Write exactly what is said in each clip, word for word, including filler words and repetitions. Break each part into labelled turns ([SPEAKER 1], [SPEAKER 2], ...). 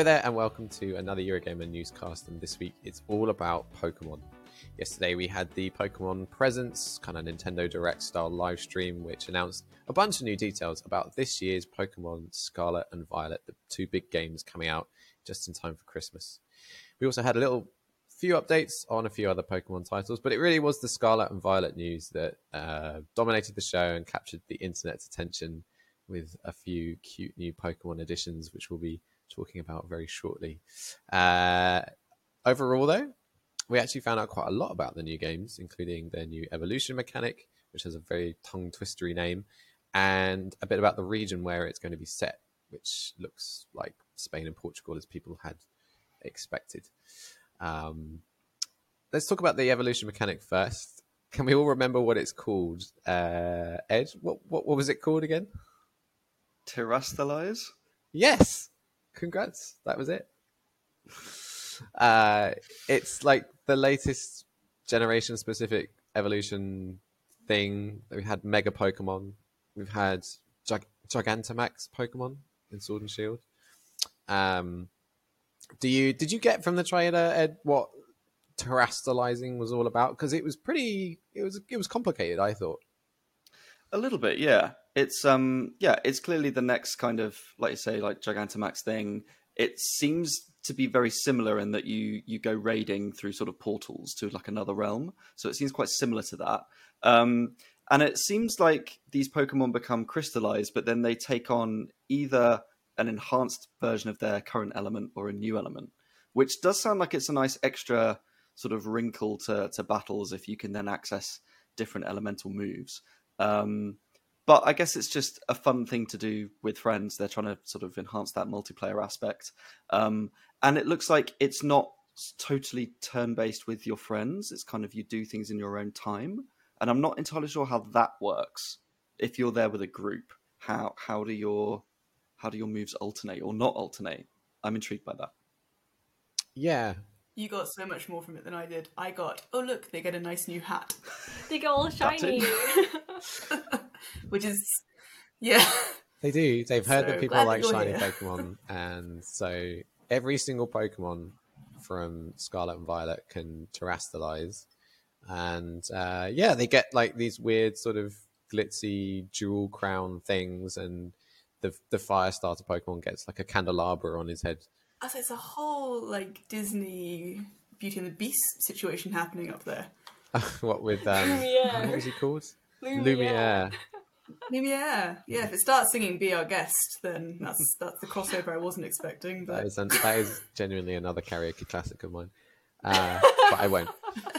[SPEAKER 1] there and welcome to another Eurogamer newscast, and this week it's all about Pokemon. Yesterday we had the Pokemon Presents, kind of Nintendo Direct style live stream, which announced a bunch of new details about this year's Pokemon Scarlet and Violet, the two big games coming out just in time for Christmas. We also had a little few updates on a few other Pokemon titles, but it really was the Scarlet and Violet news that uh, dominated the show and captured the internet's attention with a few cute new Pokemon additions, which we'll be talking about very shortly. Uh, overall, though, we actually found out quite a lot about the new games, including their new evolution mechanic, which has a very tongue-twistery name, and a bit about the region where it's going to be set, which looks like Spain and Portugal, as people had expected. Um, let's talk about the evolution mechanic first. Can we all remember what it's called? Uh, Ed, what, what what was it called again?
[SPEAKER 2] Terastallize?
[SPEAKER 1] Yes! Congrats, that was it. Uh, it's like the latest generation-specific evolution thing. We had Mega Pokemon. We've had Gig- Gigantamax Pokemon in Sword and Shield. Um, do you did you get from the trailer, Ed, what terastallizing was all about? Because it was pretty. It was it was complicated, I thought.
[SPEAKER 2] A little bit, yeah. It's um, yeah. It's clearly the next kind of, like you say, like Gigantamax thing. It seems to be very similar in that you you go raiding through sort of portals to like another realm. So it seems quite similar to that. Um, and it seems like these Pokemon become crystallized, but then they take on either an enhanced version of their current element or a new element, which does sound like it's a nice extra sort of wrinkle to, to battles if you can then access different elemental moves. Um, but I guess it's just a fun thing to do with friends. They're trying to sort of enhance that multiplayer aspect. Um, and it looks like it's not totally turn-based with your friends. It's kind of you do things in your own time. And I'm not entirely sure how that works. If you're there with a group, how how do your how do your moves alternate or not alternate? I'm intrigued by that.
[SPEAKER 1] Yeah.
[SPEAKER 3] You got so much more from it than I did. I got, oh look, they get a nice new hat.
[SPEAKER 4] They go all shiny.
[SPEAKER 3] Which is, yeah.
[SPEAKER 1] They do. They've heard
[SPEAKER 3] So
[SPEAKER 1] that people
[SPEAKER 3] glad
[SPEAKER 1] like
[SPEAKER 3] that you're
[SPEAKER 1] shiny
[SPEAKER 3] here.
[SPEAKER 1] Pokemon, and so every single Pokemon from Scarlet and Violet can terastallize. And uh, yeah, they get like these weird sort of glitzy jewel crown things, and the the fire starter Pokemon gets like a candelabra on his head.
[SPEAKER 3] As it's a whole like Disney Beauty and the Beast situation happening up there.
[SPEAKER 1] What with um,
[SPEAKER 4] Lumiere.
[SPEAKER 1] what was he called?
[SPEAKER 4] Lumiere.
[SPEAKER 1] Lumiere.
[SPEAKER 3] Maybe yeah, yeah. If it starts singing "Be Our Guest," then that's that's the crossover I wasn't expecting.
[SPEAKER 1] That
[SPEAKER 3] But
[SPEAKER 1] is, an, that is genuinely another karaoke classic of mine, uh, but I won't.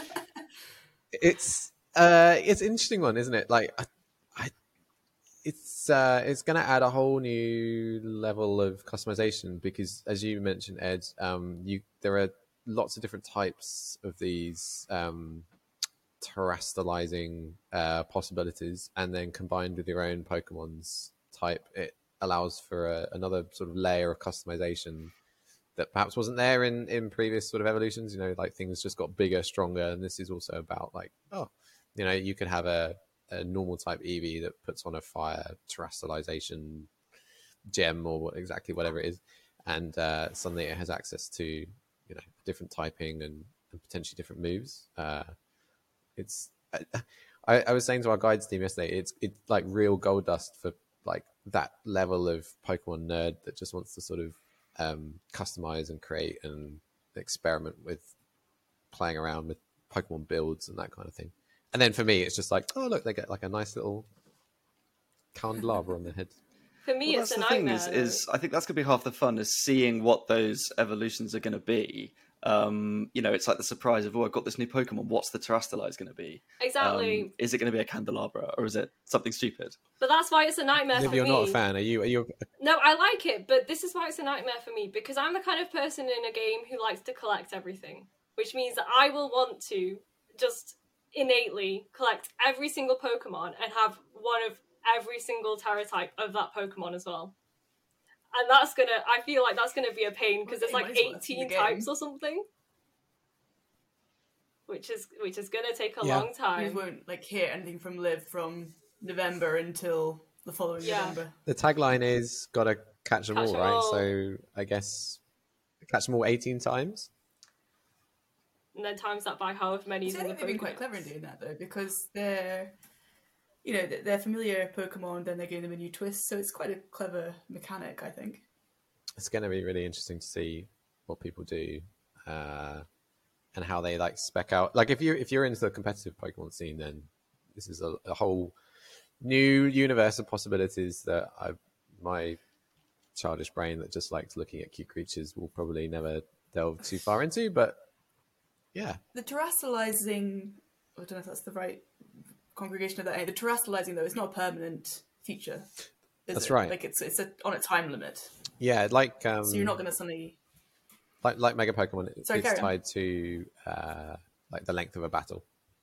[SPEAKER 1] It's uh, it's an interesting one, isn't it? Like, I, I it's uh, it's going to add a whole new level of customization because, as you mentioned, Ed, um, you there are lots of different types of these um, terastallizing uh, possibilities, and then combined with your own Pokemon's type, it allows for a, another sort of layer of customization that perhaps wasn't there in, in previous sort of evolutions. You know, like things just got bigger, stronger, and this is also about like, oh, you know, you could have a, a normal type Eevee that puts on a fire terastallization gem or what, exactly whatever it is, and uh, suddenly it has access to, you know, different typing and, and potentially different moves. Uh, it's I, I was saying to our guides team yesterday, it's it's like real gold dust for like that level of Pokemon nerd that just wants to sort of um, customize and create and experiment with playing around with Pokemon builds and that kind of thing. And then for me, it's just like, oh look, they get like a nice little candelabra on their head.
[SPEAKER 4] For me,
[SPEAKER 2] Well,
[SPEAKER 4] it's
[SPEAKER 2] that's
[SPEAKER 4] a
[SPEAKER 2] the thing
[SPEAKER 4] nightmare.
[SPEAKER 2] is, is I think that's going to be half the fun is seeing what those evolutions are going to be. Um, you know, it's like the surprise of, oh, I've got this new Pokemon. What's the Terastallize going to be?
[SPEAKER 4] Exactly.
[SPEAKER 2] Um, is it going to be a candelabra or is it something stupid?
[SPEAKER 4] But that's why it's a nightmare
[SPEAKER 1] If
[SPEAKER 4] for
[SPEAKER 1] you're
[SPEAKER 4] me.
[SPEAKER 1] not a fan, are you? Are you?
[SPEAKER 4] No, I like it, but this is why it's a nightmare for me, because I'm the kind of person in a game who likes to collect everything, which means that I will want to just innately collect every single Pokemon and have one of every single Terra type of that Pokemon as well. And that's gonna, I feel like that's gonna be a pain, because
[SPEAKER 3] Well,
[SPEAKER 4] there's
[SPEAKER 3] you
[SPEAKER 4] like
[SPEAKER 3] might as well, it's in the
[SPEAKER 4] eighteen
[SPEAKER 3] game.
[SPEAKER 4] types or something. Which is which is gonna take a
[SPEAKER 1] Yeah.
[SPEAKER 4] long
[SPEAKER 3] we
[SPEAKER 4] time.
[SPEAKER 3] won't like hear anything from Liv from November until the following
[SPEAKER 4] Yeah.
[SPEAKER 3] November.
[SPEAKER 1] The tagline is "Gotta catch them
[SPEAKER 4] Catch
[SPEAKER 1] all,"
[SPEAKER 4] 'em
[SPEAKER 1] right?
[SPEAKER 4] all.
[SPEAKER 1] So I guess catch them all eighteen times.
[SPEAKER 4] And then times that by however many is
[SPEAKER 3] See, I
[SPEAKER 4] in the
[SPEAKER 3] think they've been quite
[SPEAKER 4] Pokédex.
[SPEAKER 3] clever in doing that though, because they're, you know, they're familiar Pokemon, then they're giving them a new twist. So it's quite a clever mechanic, I think.
[SPEAKER 1] It's going to be really interesting to see what people do uh, and how they like spec out. Like if you if you're into the competitive Pokemon scene, then this is a, a whole new universe of possibilities that I my childish brain that just likes looking at cute creatures will probably never delve too far into. But yeah,
[SPEAKER 3] The terrestrializing, I don't know if that's the right congregation of that. The terrestrializing though, it's not a permanent feature. Is
[SPEAKER 1] That's
[SPEAKER 3] it?
[SPEAKER 1] right.
[SPEAKER 3] Like it's it's a, on a time limit,
[SPEAKER 1] yeah, like um,
[SPEAKER 3] so you're not going to suddenly.
[SPEAKER 1] like like Mega Pokemon, it,
[SPEAKER 3] Sorry,
[SPEAKER 1] it's
[SPEAKER 3] carry on.
[SPEAKER 1] tied to uh, like the length of a battle.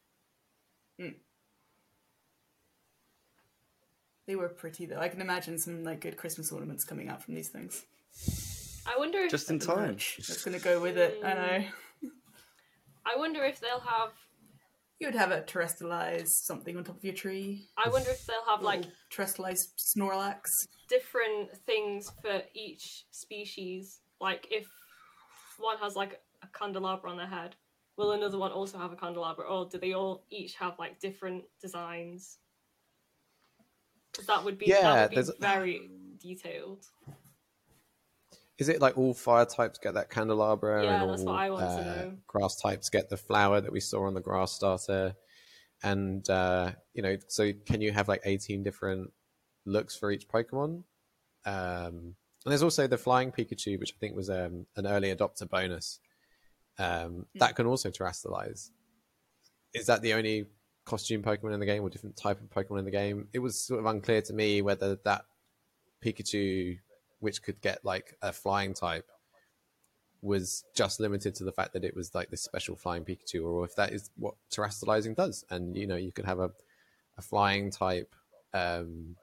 [SPEAKER 3] They were pretty though. I can imagine some like good Christmas ornaments coming out from these things.
[SPEAKER 4] I wonder if
[SPEAKER 2] Just in
[SPEAKER 3] The
[SPEAKER 2] time.
[SPEAKER 3] merch that's going to go with it. I know.
[SPEAKER 4] I wonder if they'll have
[SPEAKER 3] You would have a terrestrialized something on top of your tree.
[SPEAKER 4] I wonder if they'll have like
[SPEAKER 3] Little terrestrialized Snorlax.
[SPEAKER 4] different things for each species. Like if one has like a candelabra on their head, will another one also have a candelabra, or do they all each have like different designs? Because that would be
[SPEAKER 1] Yeah,
[SPEAKER 4] that would
[SPEAKER 1] there's-
[SPEAKER 4] be very detailed.
[SPEAKER 1] Is it like all fire types get that candelabra,
[SPEAKER 4] Yeah,
[SPEAKER 1] and all
[SPEAKER 4] that's what I want to
[SPEAKER 1] uh,
[SPEAKER 4] know.
[SPEAKER 1] grass types get the flower that we saw on the grass starter? And uh, you know, so can you have like eighteen different looks for each Pokemon? Um, and there's also the flying Pikachu, which I think was um, an early adopter bonus. Um, that can also terrestrialize. Is that the only costume Pokemon in the game, or different type of Pokemon in the game? It was sort of unclear to me whether that Pikachu, which could get like a flying type, was just limited to the fact that it was like this special flying Pikachu, or if that is what terrestrializing does. And you know, you could have a, a flying type um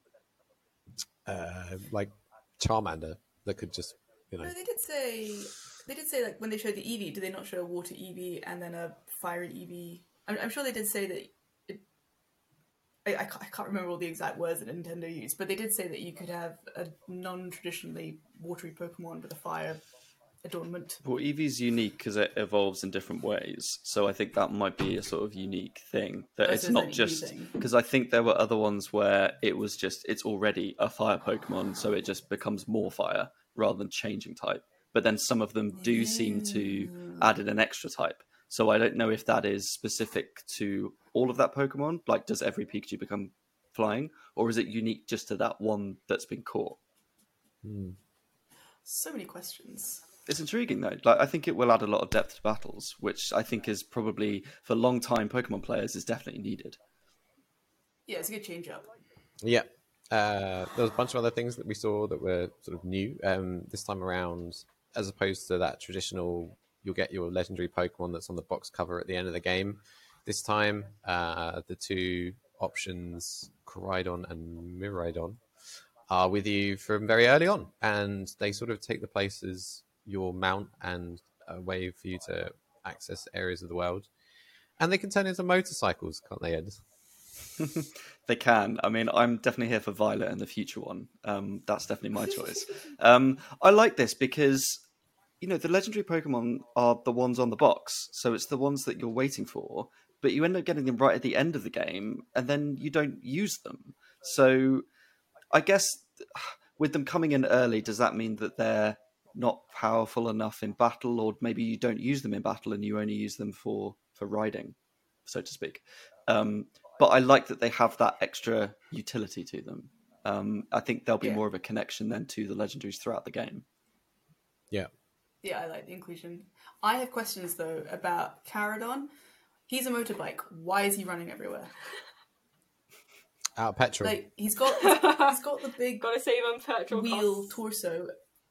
[SPEAKER 1] uh like Charmander that could just, you know,
[SPEAKER 3] No, they did say they did say like when they showed the Eevee, did they not show a water Eevee and then a fiery Eevee? I'm, I'm sure they did say that. It, I, I, can't, I can't remember all the exact words that Nintendo used, but they did say that you could have a non-traditionally watery Pokemon with a fire adornment.
[SPEAKER 2] Well, Eevee's unique because it evolves in different ways, so I think that might be a sort of unique thing. That
[SPEAKER 3] Oh,
[SPEAKER 2] it's
[SPEAKER 3] so it's
[SPEAKER 2] not
[SPEAKER 3] an Eevee
[SPEAKER 2] just
[SPEAKER 3] thing.
[SPEAKER 2] because I think there were other ones where it was just it's already a fire Pokemon, so it just becomes more fire rather than changing type. But then some of them do seem to added an extra type. So I don't know if that is specific to all of that Pokemon. Like, does every Pikachu become flying, or is it unique just to that one that's been caught?
[SPEAKER 3] So many questions.
[SPEAKER 2] It's intriguing though. Like, I think it will add a lot of depth to battles, which I think is probably for long-time Pokemon players is definitely needed.
[SPEAKER 3] Yeah, it's a good change up.
[SPEAKER 1] yeah. Uh, there was a bunch of other things that we saw that were sort of new um, this time around, as opposed to that traditional. You'll get your legendary Pokemon that's on the box cover at the end of the game. This time, uh, the two options, Koraidon and Miraidon, are with you from very early on, and they sort of take the place as your mount and a way for you to access areas of the world. And they can turn into motorcycles, can't they, Ed?
[SPEAKER 2] They can. I mean, I'm definitely here for Violet and the future one. Um, that's definitely my choice. Um, I like this because, you know, the legendary Pokemon are the ones on the box. So it's the ones that you're waiting for, but you end up getting them right at the end of the game and then you don't use them. So I guess with them coming in early, does that mean that they're not powerful enough in battle, or maybe you don't use them in battle and you only use them for, for riding, so to speak? Um, but I like that they have that extra utility to them. Um, I think there'll be
[SPEAKER 3] Yeah.
[SPEAKER 2] more of a connection then to the legendaries throughout the game.
[SPEAKER 1] Yeah.
[SPEAKER 3] Yeah, I like the inclusion. I have questions though about Caradon. He's a motorbike. Why is he running everywhere?
[SPEAKER 1] Out of petrol.
[SPEAKER 3] Like he's got he's got the big
[SPEAKER 4] Gotta save on petrol
[SPEAKER 3] wheel
[SPEAKER 4] costs.
[SPEAKER 3] torso,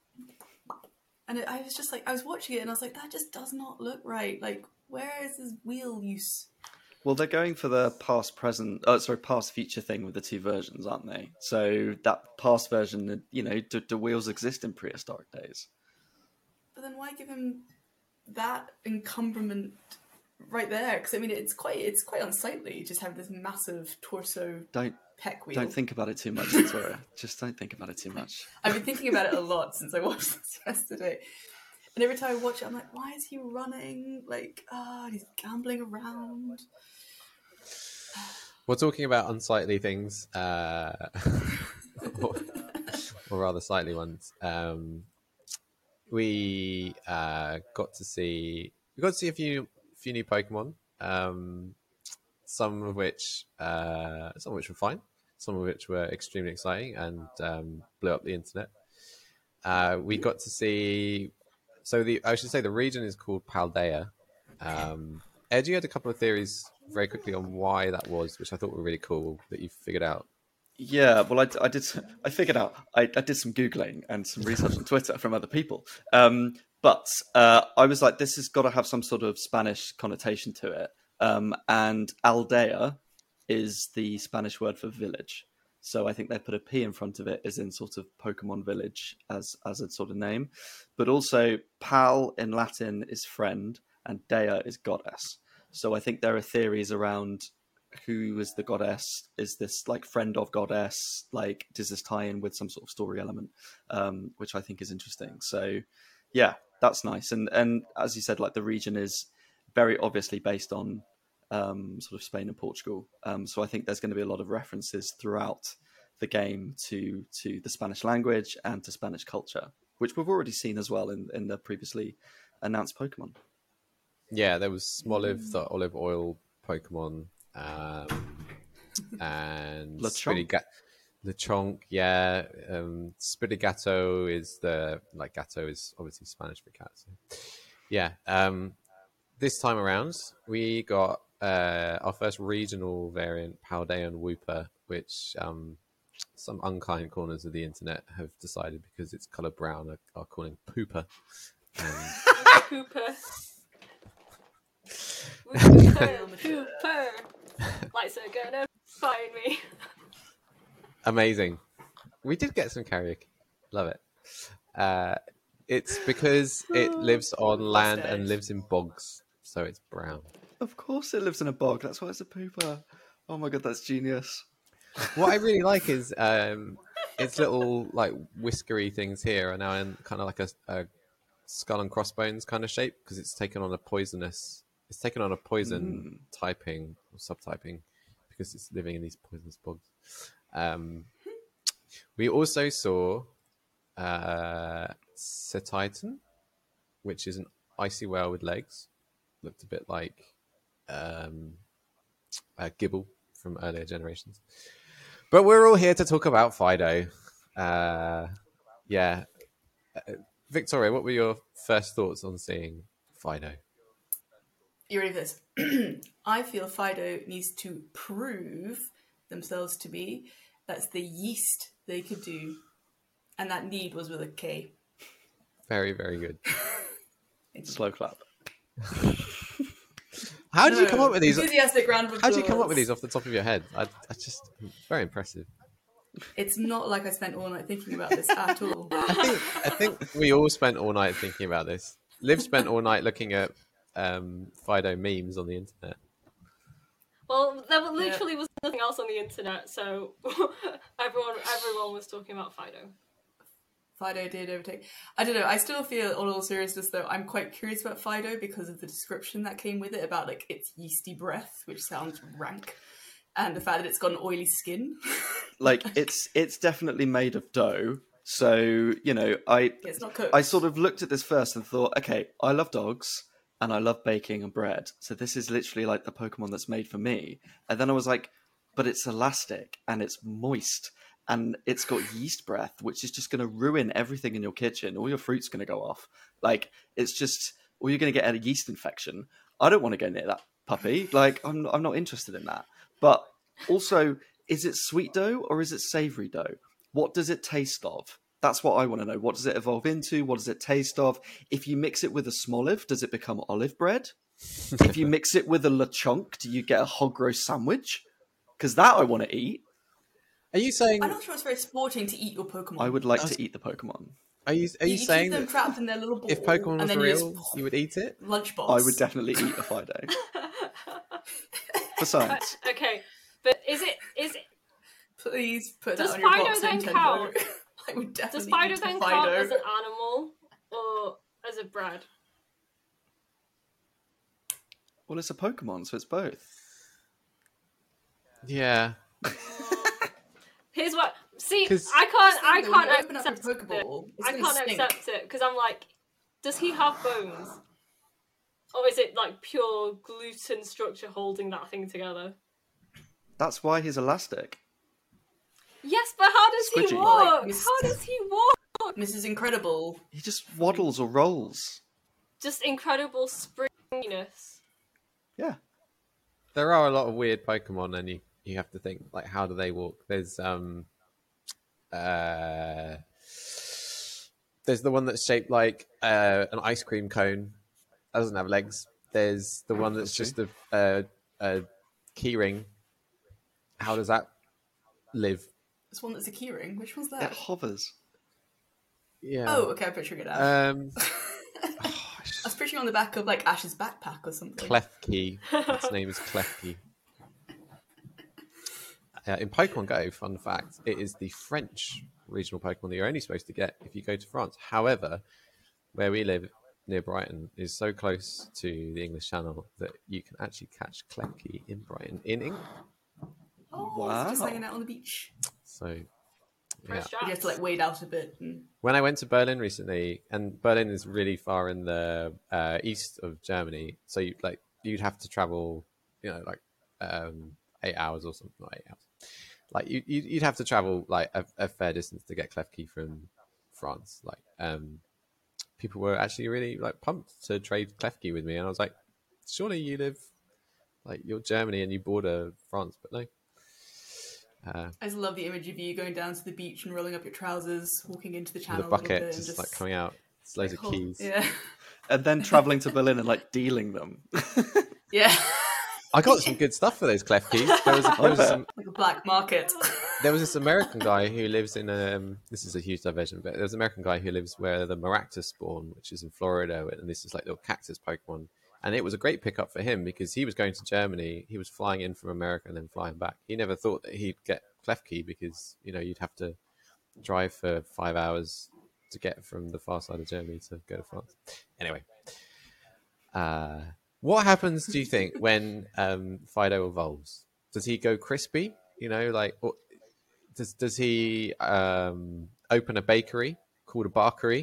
[SPEAKER 3] and it, I was just like, I was watching it and I was like, that just does not look right. Like, where is his wheel use?
[SPEAKER 2] Well, they're going for the past, present, oh, sorry, past, future thing with the two versions, aren't they? So that past version, you know, do, do wheels exist in prehistoric days?
[SPEAKER 3] But then why give him that encumberment right there? Because I mean, it's quite it's quite unsightly just having this massive torso
[SPEAKER 2] Don't
[SPEAKER 3] pec wheel.
[SPEAKER 2] don't think about it too much, Victoria. Just don't think about it too much.
[SPEAKER 3] I've been thinking about it a lot since I watched this yesterday. And every time I watch it, I'm like, why is he running? Like, ah, oh, he's gambling around.
[SPEAKER 1] We're talking about unsightly things, uh, or, or rather sightly ones. Um, we uh, got to see we got to see a few few new Pokemon. Um, some of which uh, some of which were fine, some of which were extremely exciting and um, blew up the internet. Uh, we got to see. So the I should say the region is called Paldea. Um, Ed, you had a couple of theories very quickly on why that was, which I thought were really cool that you figured out.
[SPEAKER 2] Yeah, well, I, I did. I figured out. I, I did some googling and some research on Twitter from other people. Um, but uh, I was like, this has got to have some sort of Spanish connotation to it. Um, and Aldea is the Spanish word for village. So I think they put a P in front of it, as in sort of Pokemon Village as as a sort of name. But also, Pal in Latin is friend, and Dea is goddess. So I think there are theories around who is the goddess. Is this like friend of goddess? Like, does this tie in with some sort of story element, um, which I think is interesting. So yeah, that's nice. And and as you said, like the region is very obviously based on um, sort of Spain and Portugal. Um, so I think there's going to be a lot of references throughout the game to to the Spanish language and to Spanish culture, which we've already seen as well in, in the previously announced Pokemon.
[SPEAKER 1] Yeah, there was Smoliv, the olive oil Pokemon, um, and
[SPEAKER 2] Lechonk.
[SPEAKER 1] Spiriga- Lechonk, yeah. Um, Spirigato is the, like, gato is obviously Spanish for cat. So. Yeah, um, this time around, we got uh, our first regional variant, Paldean Wooper, which um, some unkind corners of the internet have decided, because it's colour brown, are, are calling Pooper. Um,
[SPEAKER 4] Cooper. Cooper. Cooper. Lights are gonna find me.
[SPEAKER 1] Amazing. We did get some karaoke. Love it. Uh, it's because it lives on land and lives in bogs, so it's brown.
[SPEAKER 2] Of course it lives in a bog. That's why it's a pooper. Oh my god, that's genius.
[SPEAKER 1] What I really like is um, its little like whiskery things here are now in kind of like a, a skull and crossbones kind of shape, because it's taken on a poisonous. It's taken on a poison mm. typing or subtyping because it's living in these poisonous bogs. Um, we also saw uh, Cetitan, which is an icy whale with legs. Looked a bit like um, uh, Gibble from earlier generations. But we're all here to talk about Fido. Uh, yeah. Uh, Victoria, what were your first thoughts on seeing Fido?
[SPEAKER 3] You ready for this? I feel Fido needs to prove themselves to be that's the yeast they could do. And that need was with a K.
[SPEAKER 1] Very, very good.
[SPEAKER 2] Slow clap.
[SPEAKER 1] How did
[SPEAKER 3] no,
[SPEAKER 1] you come up with these?
[SPEAKER 3] Enthusiastic round of applause.
[SPEAKER 1] How did you come up with these off the top of your head? I, I just very impressive.
[SPEAKER 3] It's not like I spent all night thinking about this at all.
[SPEAKER 1] I think I think we all spent all night thinking about this. Liv spent all night looking at um, Fido memes on the internet.
[SPEAKER 4] Well, there literally yeah. was nothing else on the internet, so everyone everyone was talking about Fido.
[SPEAKER 3] Fido did overtake. I don't know. I still feel, on all seriousness, though, I'm quite curious about Fido because of the description that came with it about like its yeasty breath, which sounds rank, and the fact that it's got an oily skin.
[SPEAKER 2] Like it's it's definitely made of dough. So you know, I
[SPEAKER 3] yeah, it's not cooked.
[SPEAKER 2] I sort of looked at this first and thought, okay, I love dogs and I love baking and bread, so this is literally like the Pokemon that's made for me. And then I was like, but it's elastic and it's moist. And it's got yeast breath, which is just going to ruin everything in your kitchen. All your fruit's going to go off. Like, it's just, or you're going to get a yeast infection. I don't want to go near that puppy. Like, I'm I'm not interested in that. But also, is it sweet dough or is it savory dough? What does it taste of? That's what I want to know. What does it evolve into? What does it taste of? If you mix it with a Smoliv, does it become olive bread? If you mix it with a Lechonk, do you get a hog roast sandwich? Because that I want to eat.
[SPEAKER 1] Are you saying?
[SPEAKER 3] I'm not sure it's very sporting to eat your Pokemon.
[SPEAKER 2] I would like
[SPEAKER 1] was...
[SPEAKER 2] to eat the Pokemon.
[SPEAKER 1] Are you? Are you,
[SPEAKER 3] you
[SPEAKER 1] saying
[SPEAKER 3] keep them
[SPEAKER 1] that
[SPEAKER 3] trapped in their little ball,
[SPEAKER 1] if Pokemon was
[SPEAKER 3] and
[SPEAKER 1] real,
[SPEAKER 3] you, just...
[SPEAKER 1] you would eat it?
[SPEAKER 3] Lunchbox.
[SPEAKER 2] I would definitely eat a Fido. For science.
[SPEAKER 4] Uh, okay, but is it? Is it?
[SPEAKER 3] Please put
[SPEAKER 4] Does
[SPEAKER 3] that on your
[SPEAKER 4] Fido
[SPEAKER 3] box,
[SPEAKER 4] then
[SPEAKER 3] Nintendo.
[SPEAKER 4] count?
[SPEAKER 3] I would definitely
[SPEAKER 4] Does Fido
[SPEAKER 3] eat
[SPEAKER 4] then
[SPEAKER 3] Fido.
[SPEAKER 4] count as an animal or as a of bread?
[SPEAKER 2] Well, it's a Pokemon, so it's both.
[SPEAKER 1] Yeah.
[SPEAKER 4] Here's what. See,
[SPEAKER 1] 'Cause-
[SPEAKER 4] I can't. I
[SPEAKER 3] When you
[SPEAKER 4] can't
[SPEAKER 3] open up a
[SPEAKER 4] accept it.
[SPEAKER 3] Pokeball, it's
[SPEAKER 4] I
[SPEAKER 3] gonna
[SPEAKER 4] can't
[SPEAKER 3] stink.
[SPEAKER 4] accept it because I'm like, does he have bones, or is it like pure gluten structure holding that thing together?
[SPEAKER 2] That's why he's elastic.
[SPEAKER 4] Yes, but how does he
[SPEAKER 2] Squidgy.
[SPEAKER 4] walk?
[SPEAKER 3] Like, Miss-
[SPEAKER 4] How does he walk?
[SPEAKER 3] Missus Incredible.
[SPEAKER 2] He just waddles or rolls.
[SPEAKER 4] Just incredible springiness.
[SPEAKER 2] Yeah.
[SPEAKER 1] There are a lot of weird Pokemon, and you, you have to think, like, how do they walk? There's um, uh, there's the one that's shaped like uh, an ice cream cone. That doesn't have legs. There's the one that's just a, a, a key ring. How does that live?
[SPEAKER 3] This one that's a keyring. Which one's
[SPEAKER 2] It
[SPEAKER 3] that?
[SPEAKER 2] hovers.
[SPEAKER 1] Yeah.
[SPEAKER 3] Oh, okay, I'm picturing it now.
[SPEAKER 1] Um,
[SPEAKER 3] I was picturing on the back of like Ash's backpack or something.
[SPEAKER 1] Klefki. Its name is Klefki. Uh, in Pokemon Go, fun fact, it is the French regional Pokemon that you're only supposed to get if you go to France. However, where we live near Brighton is so close to the English Channel that you can actually catch Klefki in Brighton in England.
[SPEAKER 3] Oh,
[SPEAKER 2] Wow.
[SPEAKER 3] it's just hanging out on the beach.
[SPEAKER 1] So, yeah.
[SPEAKER 4] Fresh
[SPEAKER 3] You have
[SPEAKER 4] drops.
[SPEAKER 3] to like wade out a bit. And...
[SPEAKER 1] When I went to Berlin recently, and Berlin is really far in the uh, east of Germany, so you like you'd have to travel, you know, like um, eight hours or something, not eight hours. Like you, you'd you'd have to travel like a, a fair distance to get Klefki from France. Like, um, people were actually really like pumped to trade Klefki with me, and I was like, surely you live like you're Germany and you border France, but no. Uh,
[SPEAKER 3] I just love the image of you going down to the beach and rolling up your trousers, walking into the
[SPEAKER 1] with
[SPEAKER 3] channel
[SPEAKER 1] a
[SPEAKER 3] a little
[SPEAKER 1] bucket
[SPEAKER 3] bit,
[SPEAKER 1] just,
[SPEAKER 3] and
[SPEAKER 1] like coming out, it's loads
[SPEAKER 3] like,
[SPEAKER 1] of
[SPEAKER 3] hold-
[SPEAKER 1] keys.
[SPEAKER 3] Yeah,
[SPEAKER 2] And then travelling to Berlin and like dealing them.
[SPEAKER 3] yeah,
[SPEAKER 1] I got some good stuff for those Klefkis. There was, a, there, was some,
[SPEAKER 3] like a black market.
[SPEAKER 1] there was this American guy who lives in um this is a huge diversion, but there's an American guy who lives where the Maractus spawn, which is in Florida, and this is like little cactus Pokemon. And it was a great pickup for him because he was going to Germany, he was flying in from America and then flying back. He never thought that he'd get Klefki because, you know, you'd have to drive for five hours to get from the far side of Germany to go to France. Anyway, uh, what happens, do you think, when um, Fido evolves? Does he go crispy? You know, like, or does does he um, open a bakery called a barkery?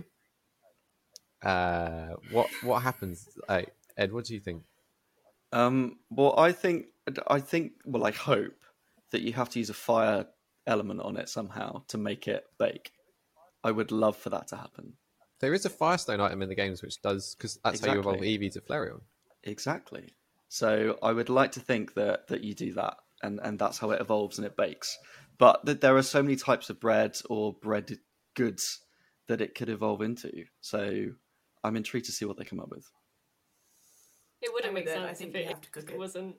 [SPEAKER 1] Uh, what what happens? Like, Ed, what do you think?
[SPEAKER 2] Um, well, I think, I think, well, I hope that you have to use a fire element on it somehow to make it bake. I would love for that to happen.
[SPEAKER 1] There is a Firestone item in the games which does, because that's how you evolve
[SPEAKER 2] Exactly.
[SPEAKER 1] Eevee to Flareon.
[SPEAKER 2] Exactly. So I would like to think that that you do that, and, and that's how it evolves and it bakes. But that there are so many types of bread or bread goods that it could evolve into. So I'm intrigued to see what they come up with.
[SPEAKER 4] It wouldn't
[SPEAKER 3] I'm
[SPEAKER 4] make
[SPEAKER 3] with it.
[SPEAKER 4] sense
[SPEAKER 3] I think
[SPEAKER 4] if
[SPEAKER 3] you
[SPEAKER 4] it,
[SPEAKER 3] have to cook
[SPEAKER 4] it
[SPEAKER 3] it.
[SPEAKER 4] wasn't.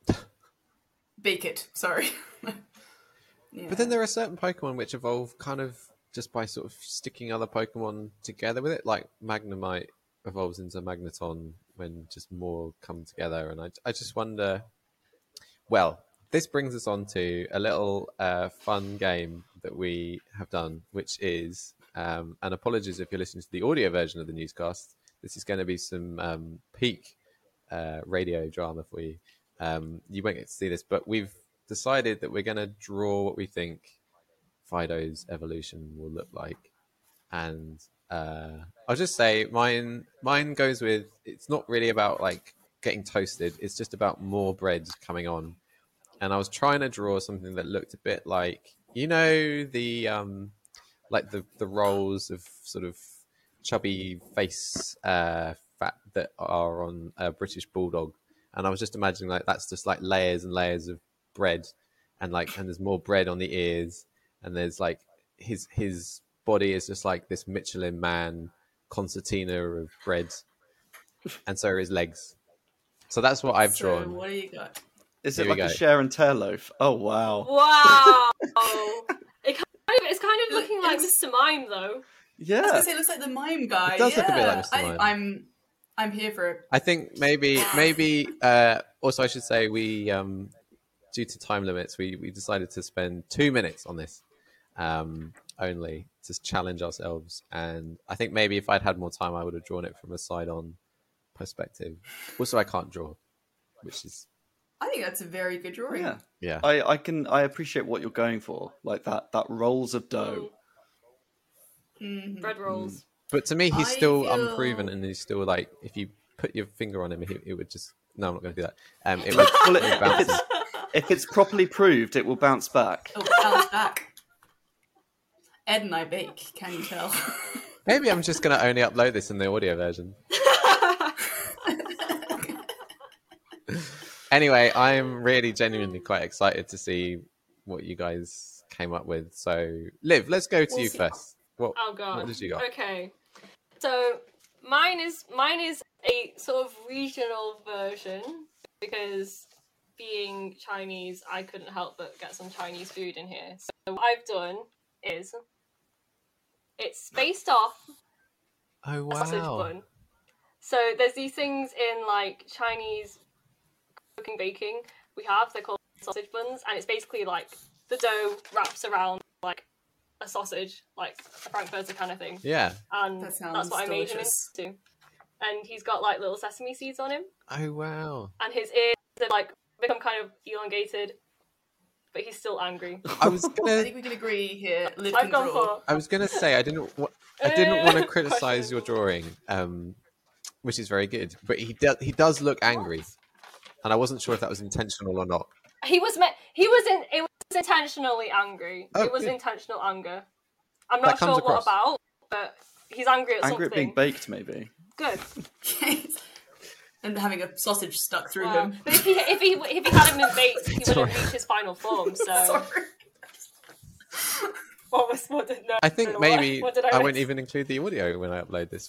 [SPEAKER 3] Bake it. Sorry. Yeah.
[SPEAKER 1] But then there are certain Pokemon which evolve kind of just by sort of sticking other Pokemon together with it. Like Magnemite evolves into Magneton when just more come together. And I, I just wonder... Well, this brings us on to a little uh, fun game that we have done, which is... Um, and apologies if you're listening to the audio version of the newscast. This is going to be some um, peak uh, radio drama for you. Um, you won't get to see this, but we've decided that we're going to draw what we think Fido's evolution will look like. And uh, I'll just say mine mine goes with, it's not really about like getting toasted. It's just about more bread coming on. And I was trying to draw something that looked a bit like, you know, the um, like the, the rolls of sort of chubby face uh, fat that are on a British Bulldog. And I was just imagining like that's just like layers and layers of bread, and like and there's more bread on the ears, and there's like his his body is just like this Michelin man concertina of bread, and so are his legs. So that's what I've
[SPEAKER 3] So
[SPEAKER 1] drawn.
[SPEAKER 3] what do you got?
[SPEAKER 2] Is
[SPEAKER 1] Here
[SPEAKER 2] it
[SPEAKER 1] we
[SPEAKER 2] like a
[SPEAKER 1] go.
[SPEAKER 2] share and tear loaf? Oh, wow.
[SPEAKER 4] Wow! it kind of, it's kind of
[SPEAKER 3] It
[SPEAKER 4] looking
[SPEAKER 3] looks-
[SPEAKER 4] like Mister Mime, though.
[SPEAKER 3] I was
[SPEAKER 2] Yeah.
[SPEAKER 3] gonna say it looks like the mime guy.
[SPEAKER 1] It does look a bit
[SPEAKER 3] yeah.
[SPEAKER 1] like Mister
[SPEAKER 3] I,
[SPEAKER 1] Mime.
[SPEAKER 3] I'm I'm here for it.
[SPEAKER 1] I think maybe maybe uh, also I should say we um, due to time limits we, we decided to spend two minutes on this. Um, only to challenge ourselves. And I think maybe if I'd had more time, I would have drawn it from a side-on perspective. Also, I can't draw, which is
[SPEAKER 3] I think that's a very good drawing.
[SPEAKER 2] Yeah,
[SPEAKER 1] yeah.
[SPEAKER 2] I, I can I appreciate what you're going for, like that that rolls of dough.
[SPEAKER 3] Mhm.
[SPEAKER 4] Bread rolls.
[SPEAKER 1] But to me, he's
[SPEAKER 3] I
[SPEAKER 1] still
[SPEAKER 3] feel-
[SPEAKER 1] unproven, and he's still like, if you put your finger on him, he, it would just. No, I'm not going to do that. Um, it would,
[SPEAKER 2] Well,
[SPEAKER 1] it would
[SPEAKER 2] if,
[SPEAKER 1] bounce.
[SPEAKER 2] it's, if it's properly proved, it will bounce back.
[SPEAKER 3] Oh, bounce back. Ed and I bake, can you tell?
[SPEAKER 1] Maybe I'm just going to only upload this in the audio version. Anyway, I'm really genuinely quite excited to see what you guys came up with. So, Liv, let's go to
[SPEAKER 3] We'll
[SPEAKER 1] you
[SPEAKER 3] see.
[SPEAKER 1] first. What,
[SPEAKER 4] Oh god.
[SPEAKER 1] what did you got?
[SPEAKER 4] Okay. So mine is mine is a sort of regional version because being Chinese, I couldn't help but get some Chinese food in here. So what I've done is it's based off
[SPEAKER 1] Oh,
[SPEAKER 4] a sausage
[SPEAKER 1] wow.
[SPEAKER 4] bun. So there's these things in like Chinese cooking baking we have, they're called sausage buns, and it's basically like the dough wraps around like a sausage, like a frankfurter kind of thing.
[SPEAKER 1] Yeah.
[SPEAKER 4] And
[SPEAKER 3] That
[SPEAKER 4] that's
[SPEAKER 3] sounds
[SPEAKER 4] what I made him
[SPEAKER 3] delicious.
[SPEAKER 4] into. And he's got like little sesame seeds on him,
[SPEAKER 1] Oh, wow.
[SPEAKER 4] and his ears have like become kind of elongated, but he's still angry.
[SPEAKER 1] I was
[SPEAKER 3] I
[SPEAKER 1] gonna,
[SPEAKER 3] think we can agree here. Liv
[SPEAKER 4] I've
[SPEAKER 3] can
[SPEAKER 4] gone
[SPEAKER 3] draw.
[SPEAKER 4] for
[SPEAKER 1] I was gonna say I didn't, wa- I didn't want to
[SPEAKER 4] Uh,
[SPEAKER 1] criticize your drawing, um, which is very good. But he does, he does look angry, and I wasn't sure if that was intentional or not.
[SPEAKER 4] He was meant. He was in. It was intentionally angry.
[SPEAKER 1] Oh,
[SPEAKER 4] it was
[SPEAKER 1] good.
[SPEAKER 4] intentional anger. I'm
[SPEAKER 1] That
[SPEAKER 4] not
[SPEAKER 1] comes
[SPEAKER 4] sure what
[SPEAKER 1] across.
[SPEAKER 4] about, but he's angry at
[SPEAKER 2] Angry at
[SPEAKER 4] something.
[SPEAKER 2] being baked, maybe.
[SPEAKER 4] Good.
[SPEAKER 3] And having a sausage stuck through
[SPEAKER 4] Wow.
[SPEAKER 3] him.
[SPEAKER 4] But if he if he if he hadn't been baked, he
[SPEAKER 1] Sorry.
[SPEAKER 4] wouldn't reach his final form. So
[SPEAKER 3] Sorry.
[SPEAKER 4] what was what did no?
[SPEAKER 1] I think
[SPEAKER 4] what-
[SPEAKER 1] maybe
[SPEAKER 4] what did
[SPEAKER 1] I,
[SPEAKER 4] I,
[SPEAKER 1] won't
[SPEAKER 4] miss?
[SPEAKER 1] even include the audio when I upload this.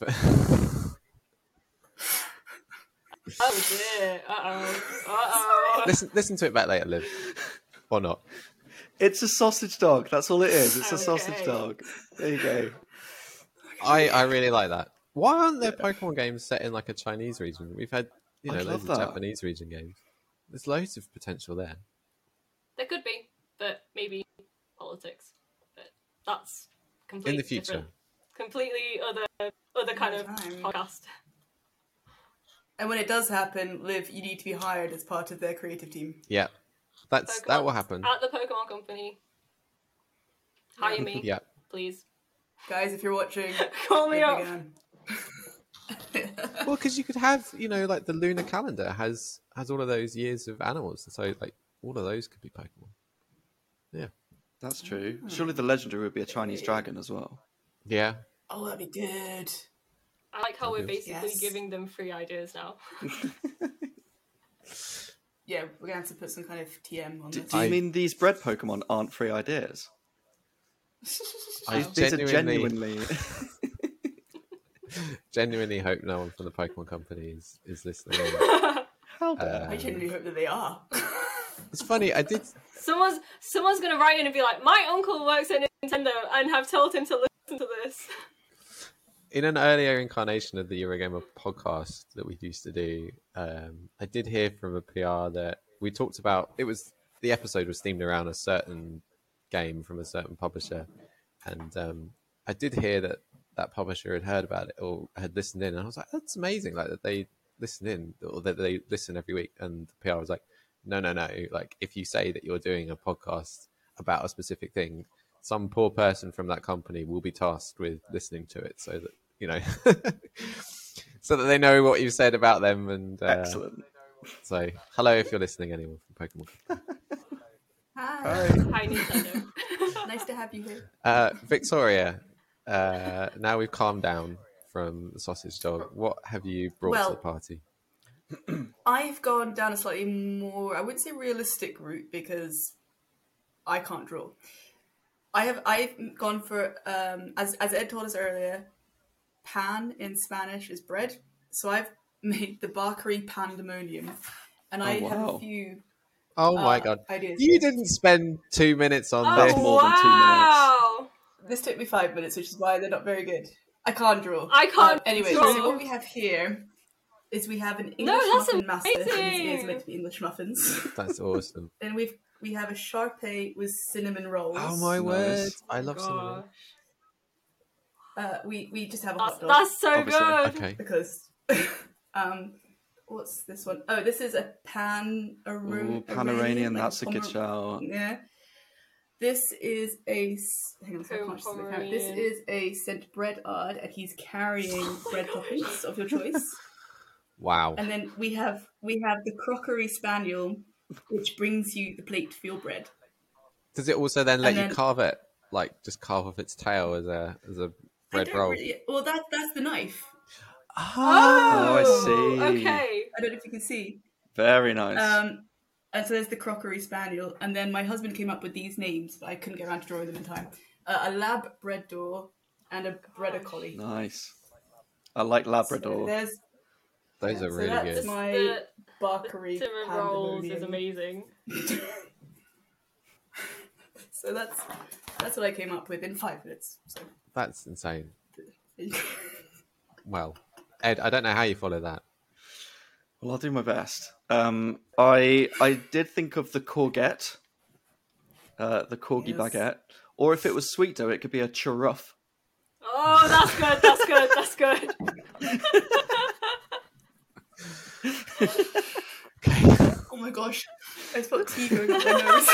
[SPEAKER 4] Oh dear. Uh oh. Uh oh.
[SPEAKER 1] listen, listen to it back later, Liv, or not.
[SPEAKER 2] It's a sausage dog. That's all it is. It's a sausage
[SPEAKER 4] Okay.
[SPEAKER 2] dog. There you go.
[SPEAKER 1] I, I really like that. Why aren't there Pokemon games set in like a Chinese region? We've had, you know,
[SPEAKER 2] I'd
[SPEAKER 1] loads
[SPEAKER 2] love
[SPEAKER 1] of
[SPEAKER 2] that.
[SPEAKER 1] Japanese region games. There's loads of potential there.
[SPEAKER 4] There could be, but maybe politics. But that's completely
[SPEAKER 1] In the future.
[SPEAKER 4] different. Completely other other kind of
[SPEAKER 3] Time.
[SPEAKER 4] podcast.
[SPEAKER 3] And when it does happen, Liv, you need to be hired as part of their creative team.
[SPEAKER 1] Yeah, that's
[SPEAKER 4] Pokemon
[SPEAKER 1] that will happen.
[SPEAKER 4] At the Pokemon Company. Hire me,
[SPEAKER 1] Yeah,
[SPEAKER 4] please.
[SPEAKER 3] Guys, if you're watching,
[SPEAKER 4] Call me
[SPEAKER 3] Liv
[SPEAKER 4] up.
[SPEAKER 3] again.
[SPEAKER 1] well, because you could have, you know, like the lunar calendar has has all of those years of animals, so like all of those could be Pokemon. Yeah,
[SPEAKER 2] That's true. Surely the legendary would be a Chinese dragon as well.
[SPEAKER 1] yeah.
[SPEAKER 3] Oh, that'd be good.
[SPEAKER 4] I like how we're
[SPEAKER 1] Obvious.
[SPEAKER 4] basically
[SPEAKER 3] Yes.
[SPEAKER 4] giving them free ideas now.
[SPEAKER 3] Yeah, we're gonna have to put some kind of T M on
[SPEAKER 2] Do,
[SPEAKER 3] this.
[SPEAKER 2] do you
[SPEAKER 1] I-
[SPEAKER 2] mean these bread Pokemon aren't free ideas?
[SPEAKER 1] I
[SPEAKER 2] These, these are
[SPEAKER 1] genuinely,
[SPEAKER 2] genuinely.
[SPEAKER 1] genuinely hope no one from the Pokemon Company is is listening.
[SPEAKER 2] How dare?
[SPEAKER 1] Uh,
[SPEAKER 3] I genuinely hope that they are.
[SPEAKER 1] It's funny. I did.
[SPEAKER 4] someone's someone's gonna write in and be like, my uncle works at Nintendo and have told him to listen to this.
[SPEAKER 1] In an earlier incarnation of the Eurogamer podcast that we used to do, um, I did hear from a P R that we talked about. It was the episode was themed around a certain game from a certain publisher, and um, I did hear that that publisher had heard about it or had listened in, and I was like, "That's amazing!" Like that they listen in or that they listen every week. And the P R was like, "No, no, no! Like if you say that you're doing a podcast about a specific thing, some poor person from that company will be tasked with listening to it, so that you know, so that they know what you said about them." And uh,
[SPEAKER 2] Excellent.
[SPEAKER 1] So, hello if you're listening, anyone from Pokemon.
[SPEAKER 3] Hi.
[SPEAKER 4] Hi, Nintendo.
[SPEAKER 3] Nice to have you here.
[SPEAKER 1] Uh, Victoria, uh, now we've calmed down from the sausage dog. What have you brought
[SPEAKER 3] Well-
[SPEAKER 1] to the party?
[SPEAKER 3] I've gone down a slightly more, I wouldn't say realistic route because I can't draw. I have I've gone for um, as as Ed told us earlier, pan in Spanish is bread. So I've made the Barkery Pandemonium, and I
[SPEAKER 2] Oh,
[SPEAKER 3] have
[SPEAKER 2] wow.
[SPEAKER 3] a few
[SPEAKER 1] Oh my
[SPEAKER 3] uh,
[SPEAKER 1] god.
[SPEAKER 3] ideas.
[SPEAKER 1] You
[SPEAKER 3] here.
[SPEAKER 1] didn't spend two minutes on
[SPEAKER 4] Oh,
[SPEAKER 1] this.
[SPEAKER 2] more than two
[SPEAKER 4] wow.
[SPEAKER 3] This took me five minutes, which is why they're not very good. I can't draw.
[SPEAKER 4] I can't
[SPEAKER 3] Uh, anyway,
[SPEAKER 4] draw.
[SPEAKER 3] so what we have here is we have an English
[SPEAKER 4] No, that's
[SPEAKER 3] muffin master. And these ears are
[SPEAKER 4] amazing.
[SPEAKER 3] meant to be English muffins.
[SPEAKER 1] That's awesome.
[SPEAKER 3] Then we've we have a Sharpay with cinnamon rolls.
[SPEAKER 1] Oh my
[SPEAKER 2] Nice.
[SPEAKER 1] word! I love cinnamon.
[SPEAKER 4] Gosh.
[SPEAKER 3] Uh, we we just have a
[SPEAKER 4] That's,
[SPEAKER 3] hot dog
[SPEAKER 4] that's so
[SPEAKER 2] Obviously.
[SPEAKER 4] good.
[SPEAKER 1] Okay.
[SPEAKER 3] because. um, what's this one? Oh, this is a pan.
[SPEAKER 2] Ooh, Pan-Iranian,
[SPEAKER 3] like
[SPEAKER 2] that's a good
[SPEAKER 3] Pomer-
[SPEAKER 2] shout.
[SPEAKER 3] Yeah. This is a. s- Hang on, sorry, I can't just look at it. This
[SPEAKER 4] Pomeranian.
[SPEAKER 3] is a sent bread ard, and he's carrying bread toppings of your choice.
[SPEAKER 1] Wow.
[SPEAKER 3] And then we have we have the crockery spaniel, which brings you the plate for your bread.
[SPEAKER 1] Does it also then let
[SPEAKER 3] And
[SPEAKER 1] you
[SPEAKER 3] then-
[SPEAKER 1] carve it, like just carve off its tail as a as a
[SPEAKER 3] I
[SPEAKER 1] bread
[SPEAKER 3] don't
[SPEAKER 1] roll?
[SPEAKER 3] really- well, that that's the knife.
[SPEAKER 2] Oh, I see.
[SPEAKER 4] Okay.
[SPEAKER 3] I don't know if you can see.
[SPEAKER 2] Very nice.
[SPEAKER 3] Um, and so there's the crockery spaniel, and then my husband came up with these names, but I couldn't get around to drawing them in time. Uh, a lab bred door and a bredder collie.
[SPEAKER 2] Nice. I like
[SPEAKER 3] So
[SPEAKER 2] Labrador.
[SPEAKER 3] there's
[SPEAKER 1] Those
[SPEAKER 3] yeah,
[SPEAKER 1] are
[SPEAKER 3] so
[SPEAKER 1] really
[SPEAKER 3] that's
[SPEAKER 1] good.
[SPEAKER 3] my
[SPEAKER 4] The
[SPEAKER 3] Barkery
[SPEAKER 4] cinnamon rolls is
[SPEAKER 3] pandemonium.
[SPEAKER 4] amazing.
[SPEAKER 3] So that's that's what I came up with in five minutes. So
[SPEAKER 1] That's insane. Well, Ed, I don't know how you follow that.
[SPEAKER 2] Well, I'll do my best. Um, I I did think of the courgette, uh, the corgi
[SPEAKER 3] Yes.
[SPEAKER 2] baguette, or if it was sweet dough, it could be a churruff.
[SPEAKER 4] Oh, that's good. That's good. That's good.
[SPEAKER 3] oh my gosh, I just felt tea going up my nose.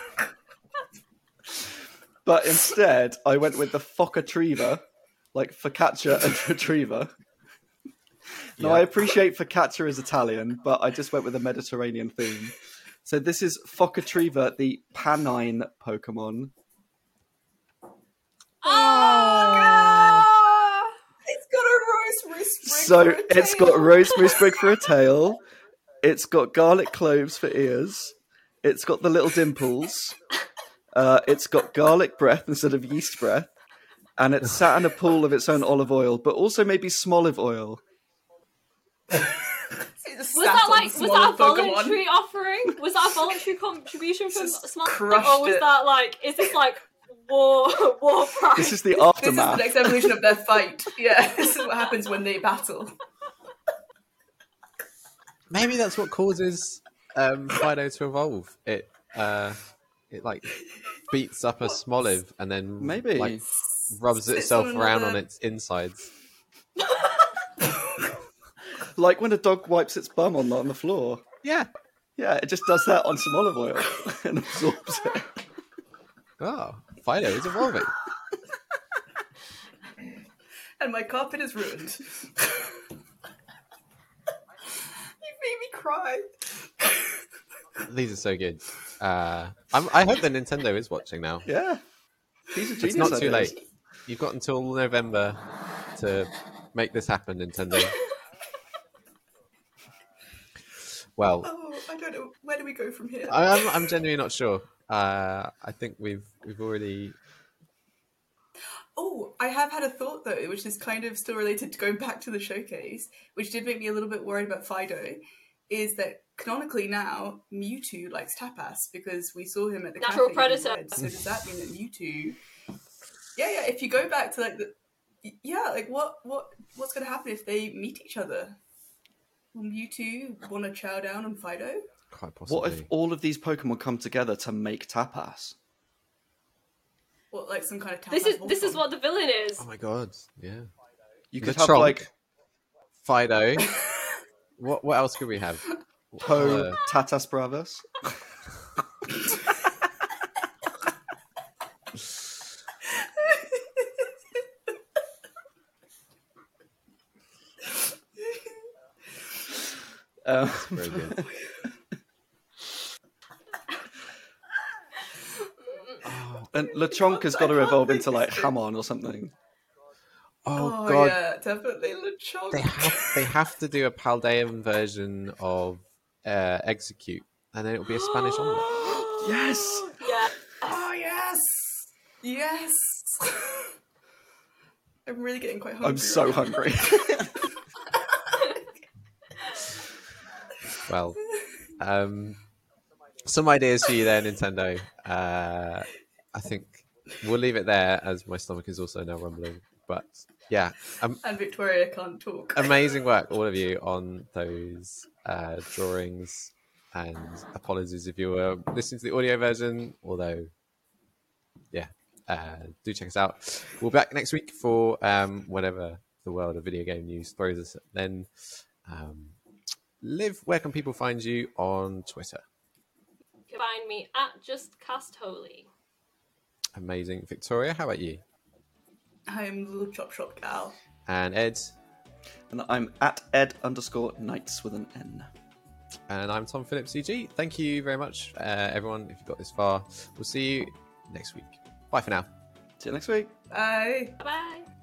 [SPEAKER 2] But instead, I went with the focaccia, like focaccia and retriever. Now,
[SPEAKER 1] Yeah.
[SPEAKER 2] I appreciate focaccia is Italian, but I just went with a Mediterranean theme. So this is Focaccia, the Panine Pokemon.
[SPEAKER 4] Oh,
[SPEAKER 3] It's got a rosemary sprig.
[SPEAKER 2] So
[SPEAKER 3] for a
[SPEAKER 2] it's
[SPEAKER 3] tail.
[SPEAKER 2] got rosemary sprig for a tail. It's got garlic cloves for ears. It's got the little dimples. Uh, it's got garlic breath instead of yeast breath. And it's sat in a pool of its own olive oil, but also maybe smolive oil.
[SPEAKER 3] It's
[SPEAKER 4] was
[SPEAKER 3] sat
[SPEAKER 4] that
[SPEAKER 3] on
[SPEAKER 4] like
[SPEAKER 3] the
[SPEAKER 4] was
[SPEAKER 3] smaller
[SPEAKER 4] that a
[SPEAKER 3] Pokemon.
[SPEAKER 4] voluntary offering? Was that a voluntary contribution from
[SPEAKER 3] Just
[SPEAKER 4] Smart,
[SPEAKER 3] crushed
[SPEAKER 4] or was
[SPEAKER 3] it.
[SPEAKER 4] that like is this like war war prize?
[SPEAKER 2] This is the
[SPEAKER 3] This is the
[SPEAKER 2] aftermath.
[SPEAKER 3] next evolution of their fight. Yeah, this is what happens when they battle.
[SPEAKER 1] Maybe that's what causes um, Fido to evolve. It uh, it like beats up a Smoliv and then
[SPEAKER 2] Maybe.
[SPEAKER 1] like rubs
[SPEAKER 3] Sits
[SPEAKER 1] itself
[SPEAKER 3] on
[SPEAKER 1] around on
[SPEAKER 3] another-
[SPEAKER 1] its insides.
[SPEAKER 2] Like when a dog wipes its bum on, on the floor.
[SPEAKER 1] Yeah.
[SPEAKER 2] Yeah, it just does that on some olive oil and absorbs it.
[SPEAKER 1] Oh, Fido is evolving.
[SPEAKER 3] And my carpet is ruined. You made me cry.
[SPEAKER 1] These are so good. Uh, I'm, I hope the Nintendo is watching now.
[SPEAKER 2] Yeah. These are genius
[SPEAKER 1] It's not too
[SPEAKER 2] ideas.
[SPEAKER 1] late. You've got until November to make this happen, Nintendo. Well,
[SPEAKER 3] Oh, I don't know. Where do we go from here?
[SPEAKER 1] I- I'm, I'm genuinely not sure. Uh, I think we've we've already.
[SPEAKER 3] Oh, I have had a thought though, which is kind of still related to going back to the showcase, which did make me a little bit worried about Fido, is that canonically now Mewtwo likes tapas because we saw him at the
[SPEAKER 4] Natural
[SPEAKER 3] cafe
[SPEAKER 4] predator.
[SPEAKER 3] in Red. So does that mean that Mewtwo? Yeah, yeah. If you go back to like the, yeah, like what what what's going to happen if they meet each other? Will Mewtwo want to chow down on Fido?
[SPEAKER 1] Quite possibly.
[SPEAKER 2] What if all of these Pokemon come together to make tapas?
[SPEAKER 3] What, like some kind of tapas?
[SPEAKER 4] This is this is
[SPEAKER 3] Voltron?
[SPEAKER 4] what the villain is.
[SPEAKER 1] Oh my god! Yeah.
[SPEAKER 2] You
[SPEAKER 1] The
[SPEAKER 2] could have
[SPEAKER 1] Tronk.
[SPEAKER 2] like
[SPEAKER 1] Fido. what what else could we have?
[SPEAKER 2] Po
[SPEAKER 1] Uh,
[SPEAKER 2] Tatas Bravas. Um,
[SPEAKER 1] very good.
[SPEAKER 2] and Lechonk has got to
[SPEAKER 3] I can't
[SPEAKER 2] evolve
[SPEAKER 3] think
[SPEAKER 2] into like
[SPEAKER 3] of it.
[SPEAKER 2] Hamon or something.
[SPEAKER 1] Oh,
[SPEAKER 3] Oh,
[SPEAKER 1] god!
[SPEAKER 3] yeah, definitely Lechonk.
[SPEAKER 1] They have they have to do a Paldean version of uh, Execute, and then it will be a Spanish omelette.
[SPEAKER 2] Yes.
[SPEAKER 4] Yeah.
[SPEAKER 3] Oh yes, yes. I'm really getting quite hungry.
[SPEAKER 2] I'm so
[SPEAKER 3] right now.
[SPEAKER 2] hungry.
[SPEAKER 1] Well, um, some ideas for you there, Nintendo. Uh, I think we'll leave it there, as my stomach is also now rumbling. But yeah, um,
[SPEAKER 3] And Victoria can't talk.
[SPEAKER 1] amazing work, all of you, on those uh, drawings. And apologies if you were listening to the audio version, although, yeah, uh, do check us out. We'll be back next week for um, whatever the world of video game news throws us then. Um, Liv, where can people find you on Twitter?
[SPEAKER 4] You can find me at Just Cast Holy.
[SPEAKER 1] Amazing. Victoria, how about you?
[SPEAKER 3] I'm the little chop shop gal.
[SPEAKER 1] And Ed?
[SPEAKER 2] And I'm at Ed underscore Knights with an N.
[SPEAKER 1] And I'm Tom Phillips C G. Thank you very much, uh, everyone, if you got this far. We'll see you next week. Bye for now.
[SPEAKER 2] See you next week.
[SPEAKER 3] Bye.
[SPEAKER 4] Bye-bye.